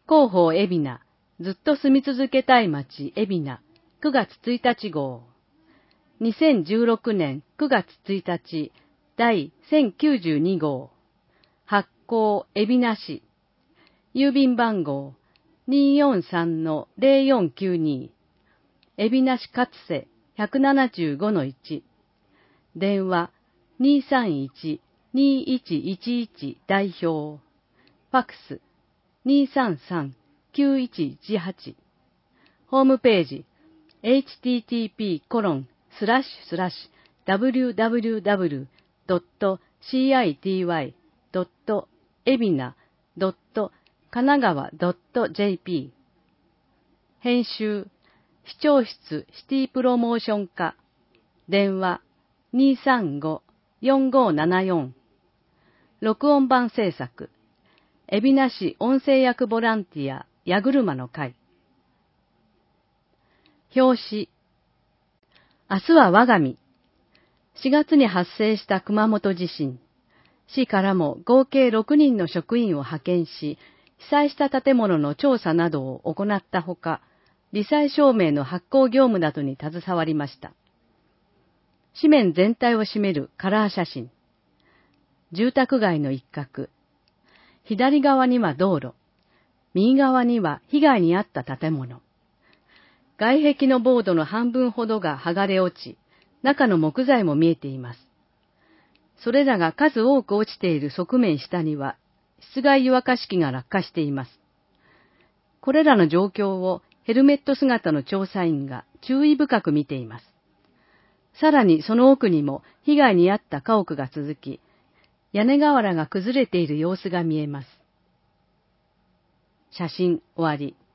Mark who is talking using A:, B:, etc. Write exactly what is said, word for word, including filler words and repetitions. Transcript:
A: 広報海老名、ずっと住み続けたい街海老名、くがつついたち号。にせんじゅうろくねんくがつついたち、第せんきゅうじゅうに号。発行海老名市。郵便番号 にーよんさんのぜろよんきゅうに。海老名市勝瀬 ひゃくななじゅうごのいち。電話 にーさんいち にーいちいちいち 代表。ファックス にーさんさん きゅういちいちはち。ホームページ エイチティーティーピーコロンスラッシュスラッシュダブリューダブリューダブリュードットシーアイティーワイドットエビナドットかながわドットジェーピー。編集視聴室シティプロモーション課。電話 にーさんご よんごななよん。録音版制作海老名市音声役ボランティア矢車の会。表紙。明日は我が身。しがつに発生した熊本地震。市からも合計ろくにんの職員を派遣し、被災した建物の調査などを行ったほか、罹災証明の発行業務などに携わりました。紙面全体を占めるカラー写真。住宅街の一角。左側には道路。右側には被害に遭った建物。外壁のボードの半分ほどが剥がれ落ち、中の木材も見えています。それらが数多く落ちている側面下には、室外湯沸かし器が落下しています。これらの状況をヘルメット姿の調査員が注意深く見ています。さらにその奥にも被害に遭った家屋が続き、屋根瓦が崩れている様子が見えます。写真終わり。